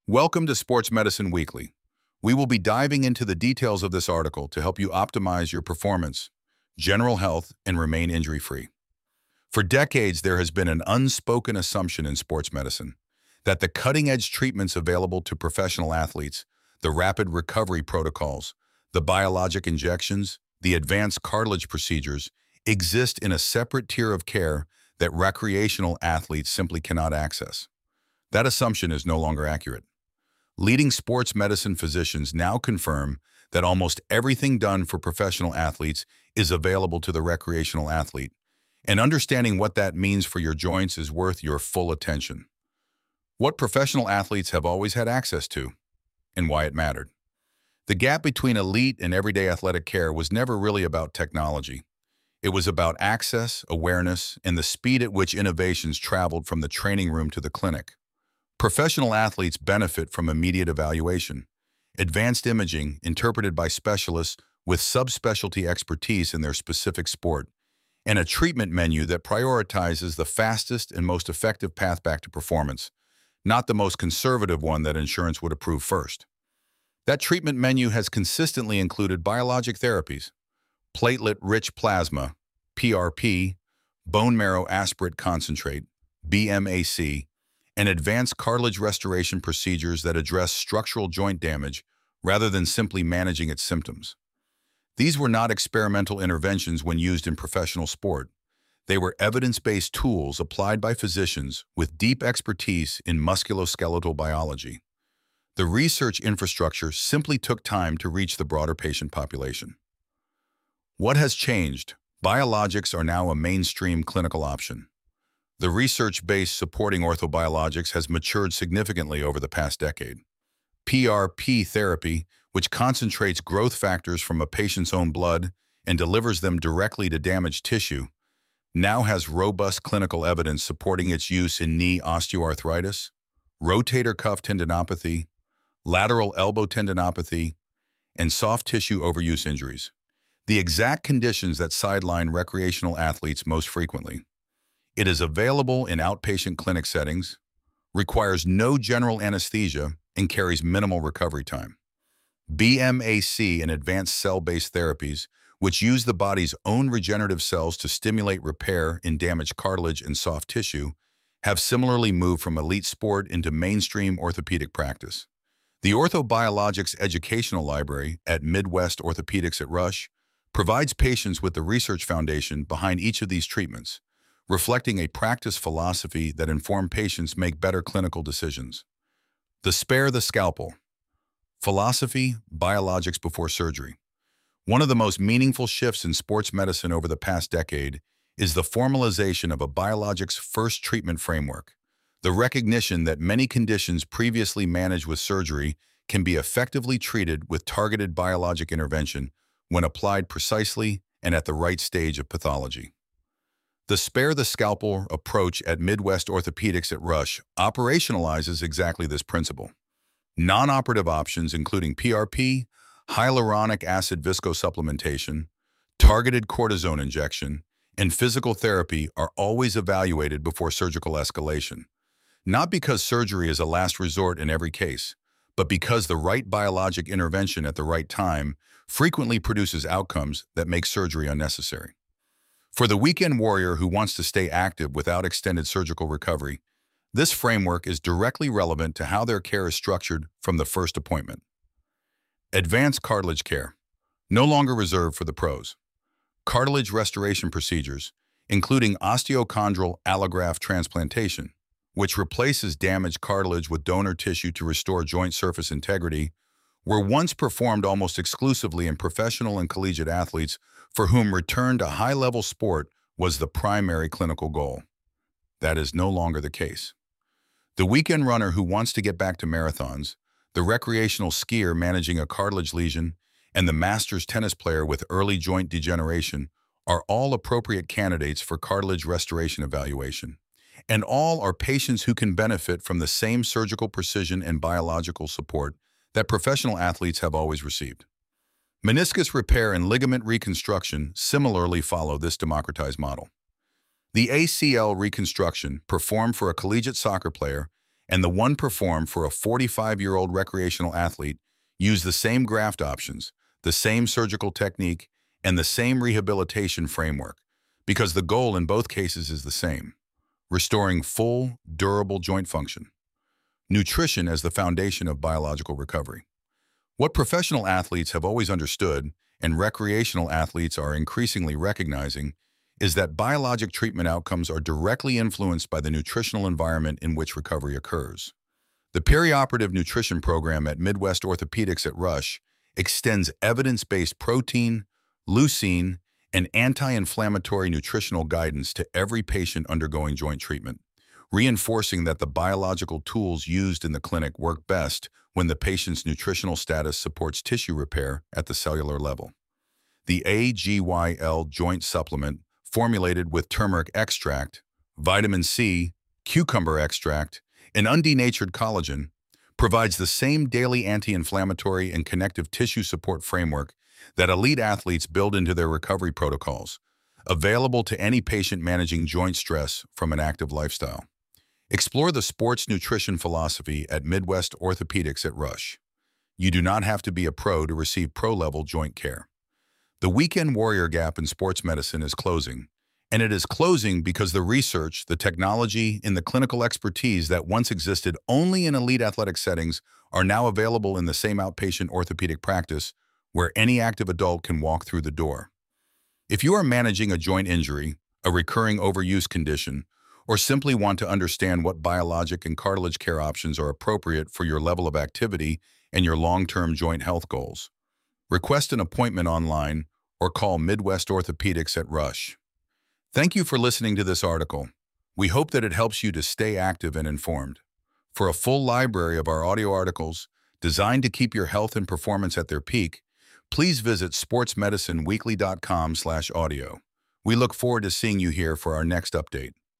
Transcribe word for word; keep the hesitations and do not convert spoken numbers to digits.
Welcome to Sports Medicine Weekly. We will be diving into the details of this article to help you optimize your performance, general health, and remain injury-free. For decades, there has been an unspoken assumption in sports medicine that the cutting-edge treatments available to professional athletes, the rapid recovery protocols, the biologic injections, the advanced cartilage procedures, exist in a separate tier of care that recreational athletes simply cannot access. That assumption is no longer accurate. Leading sports medicine physicians now confirm that almost everything done for professional athletes is available to the recreational athlete, and understanding what that means for your joints is worth your full attention. What professional athletes have always had access to, and why it mattered. The gap between elite and everyday athletic care was never really about technology. It was about access, awareness, and the speed at which innovations traveled from the training room to the clinic. Professional athletes benefit from immediate evaluation, advanced imaging interpreted by specialists with subspecialty expertise in their specific sport, and a treatment menu that prioritizes the fastest and most effective path back to performance, not the most conservative one that insurance would approve first. That treatment menu has consistently included biologic therapies, platelet-rich plasma, P R P, bone marrow aspirate concentrate, B M A C, and advanced cartilage restoration procedures that address structural joint damage rather than simply managing its symptoms. These were not experimental interventions when used in professional sport. They were evidence-based tools applied by physicians with deep expertise in musculoskeletal biology. The research infrastructure simply took time to reach the broader patient population. What has changed? Biologics are now a mainstream clinical option. The research base supporting orthobiologics has matured significantly over the past decade. P R P therapy, which concentrates growth factors from a patient's own blood and delivers them directly to damaged tissue, now has robust clinical evidence supporting its use in knee osteoarthritis, rotator cuff tendinopathy, lateral elbow tendinopathy, and soft tissue overuse injuries, the exact conditions that sideline recreational athletes most frequently. It is available in outpatient clinic settings, requires no general anesthesia, and carries minimal recovery time. B M A C and advanced cell-based therapies, which use the body's own regenerative cells to stimulate repair in damaged cartilage and soft tissue, have similarly moved from elite sport into mainstream orthopedic practice. The Orthobiologics Educational Library at Midwest Orthopedics at Rush provides patients with the research foundation behind each of these treatments, reflecting a practice philosophy that informs patients make better clinical decisions. The Spare the Scalpel. Philosophy, biologics before surgery. One of the most meaningful shifts in sports medicine over the past decade is the formalization of a biologics-first treatment framework, the recognition that many conditions previously managed with surgery can be effectively treated with targeted biologic intervention when applied precisely and at the right stage of pathology. The Spare the Scalpel approach at Midwest Orthopedics at Rush operationalizes exactly this principle. Non-operative options including P R P, hyaluronic acid viscosupplementation, targeted cortisone injection, and physical therapy are always evaluated before surgical escalation, not because surgery is a last resort in every case, but because the right biologic intervention at the right time frequently produces outcomes that make surgery unnecessary. For the weekend warrior who wants to stay active without extended surgical recovery, this framework is directly relevant to how their care is structured from the first appointment. Advanced cartilage care, no longer reserved for the pros. Cartilage restoration procedures, including osteochondral allograft transplantation, which replaces damaged cartilage with donor tissue to restore joint surface integrity, were once performed almost exclusively in professional and collegiate athletes for whom return to high-level sport was the primary clinical goal. That is no longer the case. The weekend runner who wants to get back to marathons, the recreational skier managing a cartilage lesion, and the masters tennis player with early joint degeneration are all appropriate candidates for cartilage restoration evaluation, and all are patients who can benefit from the same surgical precision and biological support that professional athletes have always received. Meniscus repair and ligament reconstruction similarly follow this democratized model. The A C L reconstruction, performed for a collegiate soccer player, and the one performed for a forty-five-year-old recreational athlete use the same graft options, the same surgical technique, and the same rehabilitation framework, because the goal in both cases is the same: restoring full, durable joint function. Nutrition as the foundation of biological recovery. What professional athletes have always understood, and recreational athletes are increasingly recognizing, is that biologic treatment outcomes are directly influenced by the nutritional environment in which recovery occurs. The perioperative nutrition program at Midwest Orthopedics at Rush extends evidence-based protein, leucine, and anti-inflammatory nutritional guidance to every patient undergoing joint treatment, reinforcing that the biological tools used in the clinic work best when the patient's nutritional status supports tissue repair at the cellular level. The A G Y L joint supplement, formulated with turmeric extract, vitamin C, cucumber extract, and undenatured collagen, provides the same daily anti-inflammatory and connective tissue support framework that elite athletes build into their recovery protocols, available to any patient managing joint stress from an active lifestyle. Explore the sports nutrition philosophy at Midwest Orthopedics at Rush. You do not have to be a pro to receive pro-level joint care. The weekend warrior gap in sports medicine is closing, and it is closing because the research, the technology, and the clinical expertise that once existed only in elite athletic settings are now available in the same outpatient orthopedic practice where any active adult can walk through the door. If you are managing a joint injury, a recurring overuse condition, or simply want to understand what biologic and cartilage care options are appropriate for your level of activity and your long-term joint health goals, request an appointment online or call Midwest Orthopedics at Rush. Thank you for listening to this article. We hope that it helps you to stay active and informed. For a full library of our audio articles designed to keep your health and performance at their peak, please visit sports medicine weekly dot com slash audio. We look forward to seeing you here for our next update.